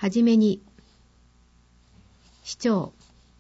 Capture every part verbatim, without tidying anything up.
はじめに、市長。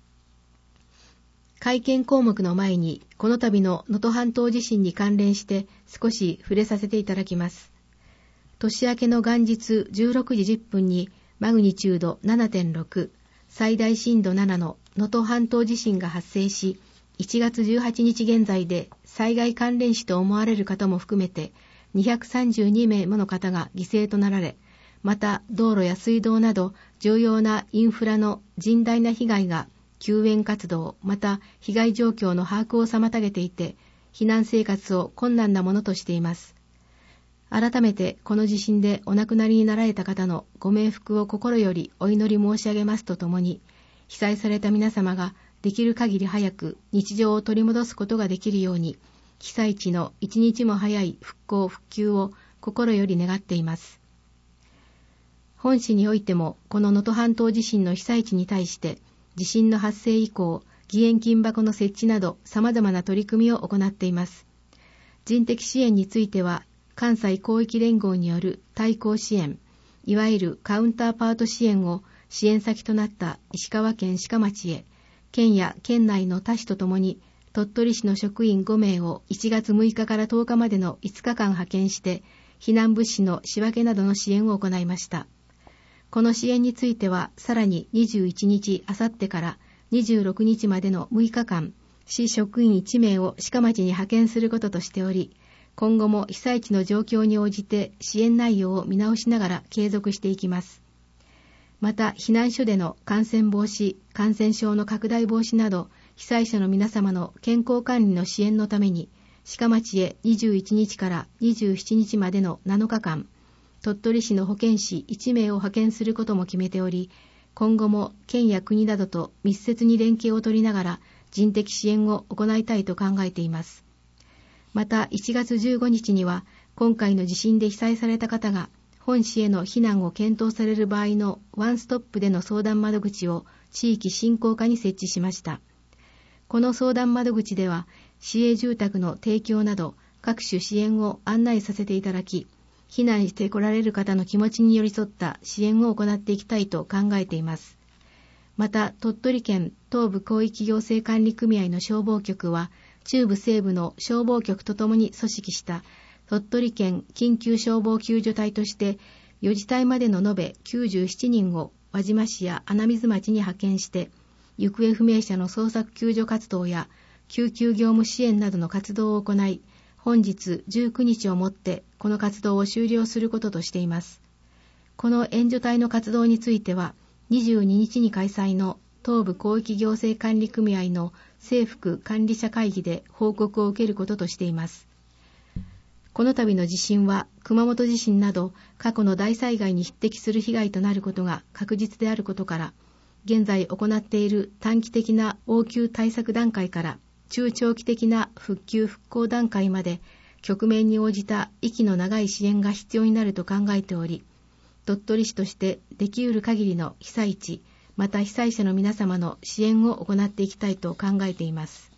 会見項目の前に、この度の能登半島地震に関連して少し触れさせていただきます。年明けの元日じゅうろくじじゅっぷんにマグニチュード ななてんろく、最大震度ななの能登半島地震が発生し、いちがつじゅうはちにち現在で災害関連死と思われる方も含めてにひゃくさんじゅうにめいもの方が犠牲となられ、また道路や水道など重要なインフラの甚大な被害が救援活動また被害状況の把握を妨げていて、避難生活を困難なものとしています。改めてこの地震でお亡くなりになられた方のご冥福を心よりお祈り申し上げますとともに、被災された皆様ができる限り早く日常を取り戻すことができるように、被災地の一日も早い復興復旧を心より願っています。本市においてもこの能登半島地震の被災地に対して地震の発生以降、義援金箱の設置など様々な取り組みを行っています。人的支援については、関西広域連合による対抗支援、いわゆるカウンターパート支援を支援先となった石川県志賀町へ、県や県内の他市とともに鳥取市の職員ごめいをいちがつむいかからとおかまでのいつかかん派遣して避難物資の仕分けなどの支援を行いました。この支援についてはさらににじゅういちにちあさってからにじゅうろくにちまでのむいかかん、市職員いちめいを志賀町に派遣することとしており、今後も被災地の状況に応じて支援内容を見直しながら継続していきます。また、避難所での感染防止、感染症の拡大防止など、被災者の皆様の健康管理の支援のために、志賀町へにじゅういちにちからにじゅうしちにちまでのなのかかん、鳥取市の保健師いちめいを派遣することも決めており、今後も県や国などと密接に連携を取りながら人的支援を行いたいと考えています。またいちがつじゅうごにちには今回の地震で被災された方が本市への避難を検討される場合のワンストップでの相談窓口を地域振興課に設置しました。この相談窓口では市営住宅の提供など各種支援を案内させていただき、避難して来られる方の気持ちに寄り添った支援を行っていきたいと考えています。また鳥取県東部広域行政管理組合の消防局は中部西部の消防局とともに組織した鳥取県緊急消防救助隊としてよじたいまでの延べきゅうじゅうななにんを輪島市や穴水町に派遣して行方不明者の捜索救助活動や救急業務支援などの活動を行い、本日じゅうくにちをもってこの活動を終了することとしています。この援助隊の活動についてはにじゅうににちに開催の東部広域行政管理組合の政府管理者会議で報告を受けることとしています。この度の地震は熊本地震など過去の大災害に匹敵する被害となることが確実であることから、現在行っている短期的な応急対策段階から中長期的な復旧復興段階まで局面に応じた息の長い支援が必要になると考えており、鳥取市としてできうる限りの被災地、また被災者の皆様の支援を行っていきたいと考えています。